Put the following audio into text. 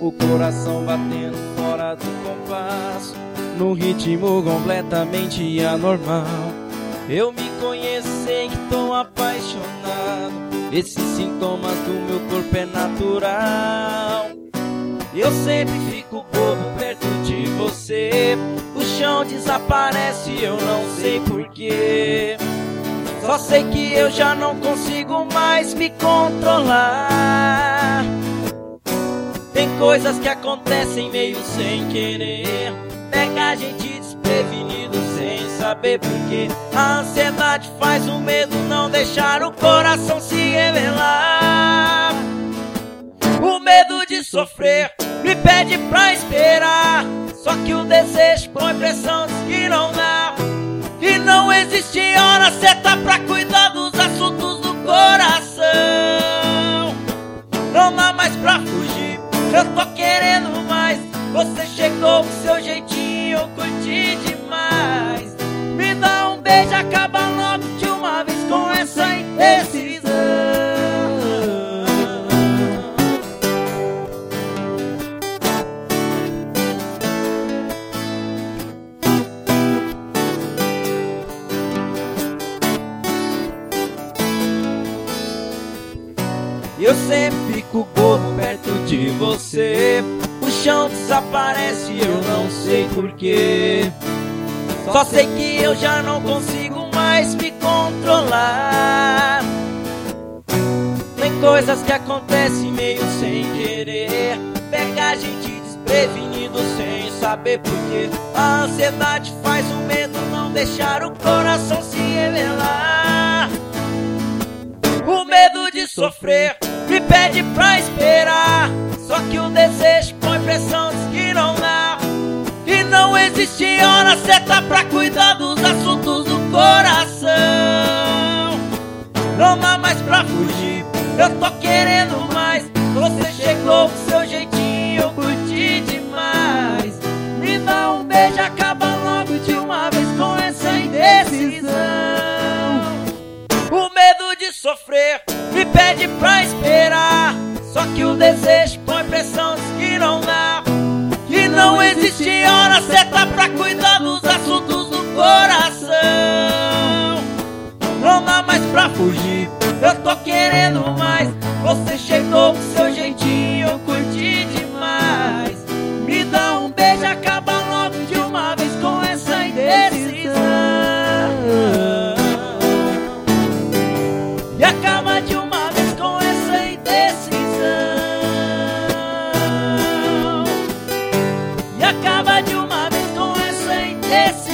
o coração batendo fora do compasso, num ritmo completamente anormal. Eu me conheço, sei que tô apaixonado, esses sintomas do meu corpo é natural. Eu sempre fico bobo perto de você, o chão desaparece, eu não sei porquê. Só sei que eu já não consigo mais me controlar. Tem coisas que acontecem meio sem querer, pega a gente desprevenido sem saber porquê. A ansiedade faz o medo não deixar o coração se revelar. O medo de sofrer me pede pra esperar, só que o desejo põe pressão, diz que não dá. E não existe hora certa pra cuidar dos assuntos do coração. Não dá mais pra fugir, eu tô querendo mais. Você chegou com seu jeitinho, eu curti demais. Me dá um beijo, acaba logo de uma vez com essa indecisão. Eu sempre fico bobo perto de você, o chão desaparece, eu não sei porquê. Só sei que eu já não consigo mais me controlar. Tem coisas que acontecem meio sem querer, pega a gente desprevenido sem saber porquê. A ansiedade faz o medo não deixar o coração se revelar. O medo de sofrer me pede pra esperar, só que o desejo põe pressão, diz que não dá. E não existe hora certa pra cuidar dos assuntos do coração. Não dá mais pra fugir, eu tô querendo mais. Você chegou com seu jeitinho, eu curti demais. Me dá um beijo, acaba logo de uma vez com essa indecisão. O medo de sofrer me pede pra esperar, só que o desejo põe pressão, diz que não dá. E não existe hora certa pra cuidar dos assuntos do coração. Não dá mais pra fugir, eu tô querendo mais. Você chegou com seu jeitinho, eu curti demais. Me dá um beijo, acaba logo de uma vez com essa indecisão. E acaba de uma vez com essa indecisão. E acaba de uma vez com essa indecisão.